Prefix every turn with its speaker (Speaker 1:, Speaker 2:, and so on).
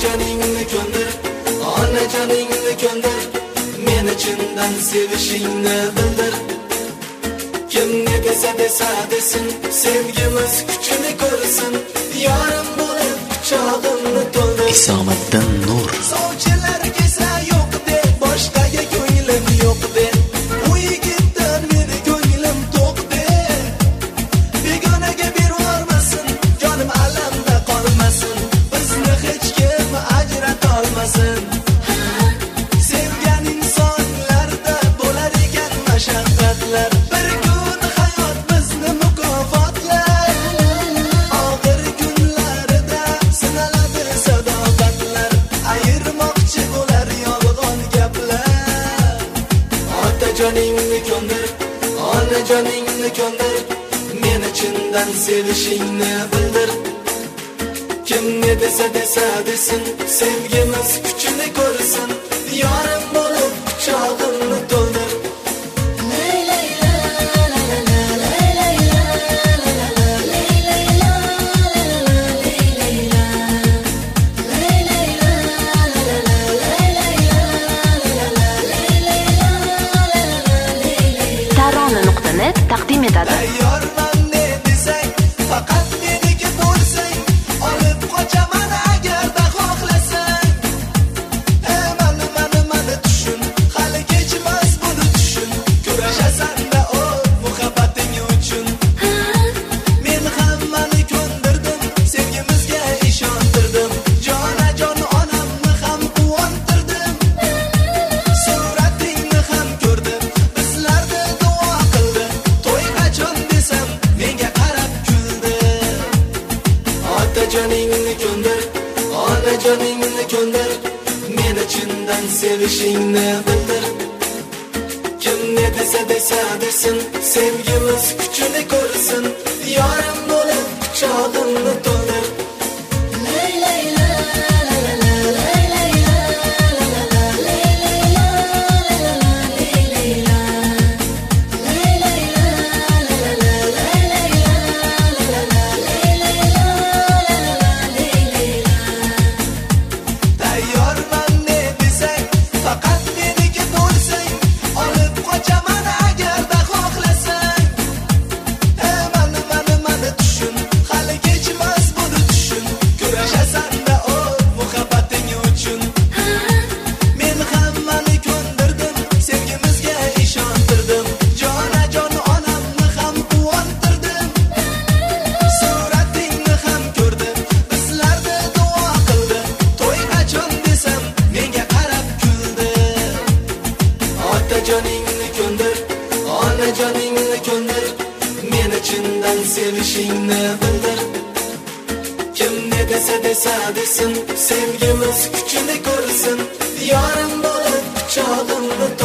Speaker 1: Otajoningni ko'ndir, onajoningni ko'ndir, meni chindan sevishingni bildir. Kim ne desa desin, sevgimiz kuchini ko'rsin, yorim bo'lib quchog'imni to'ldir.
Speaker 2: Isomiddin Nur.
Speaker 1: Sovchilar kelsa yo'q de, boshqaga ko'nglim yo'q de. U yigitdan meni ko'nglim to'q de. Begonaga bervormasin, jonim alamda qolmasin, bizni hech kim ajrata olmasin. Sevgan insonlarda bo'lar ekan mashaqqatlar, bir kun hayot bizni mukofotlar. Og'ir kunlarida sinaladi sadoqatlar, ayirmoqchi bo'lar yolg'on gaplar. Otajoningni ko'ndir, onajoningni ko'ndir, meni chindan sevishingni bildir. Kim ne desa desin, sevgimiz kuchini ko'rsin, yorim bo'lib quchog'imni to'ldir.
Speaker 3: Tarona.net taqdim etadi.
Speaker 1: Tayyorman ne desang, faqat meniki bo'lsang, olib qochaman agarda xohlasang. Mani tushun, hali kechmas buni tushun, kurashasan-da o muhabbating uchun. Men hammani ko'ndirdim, sevgimizga ishontirdim, jonajon onamni ham quvontirdim. Suratingni ham ko'rdim, bizlarga duo qildi, to'y qachon desam menga qarab kuldi. Otajoningni ko'ndir, onajoningni ko'ndir, meni chindan sevishingni bildir. Kim ne desa desin, sevgimiz kuchini ko'rsin, yorim bo'lib quchog'imni to'ldir. Tayyorman ne desang, faqat meniki bo'lsang, olib qochaman agarda xohlasang. Mani tushun, hali kechmas buni tushun, kurashasan-da o muhabbating uchun. Men hammani ko'ndirdim, sevgimizga ishontirdim, jonajon onamni ham quvontirdim. Suratingni ham ko'rdim, bizlarga duo qildi, to'y qachon desam menga qarab kuldi. Otajoningni ko'ndir, onajoningni ko'ndir, meni chindan sevishingni bildir. Kim ne desa desin, sevgimiz kuchini ko'rsin, yorim bo'lib quchog'imni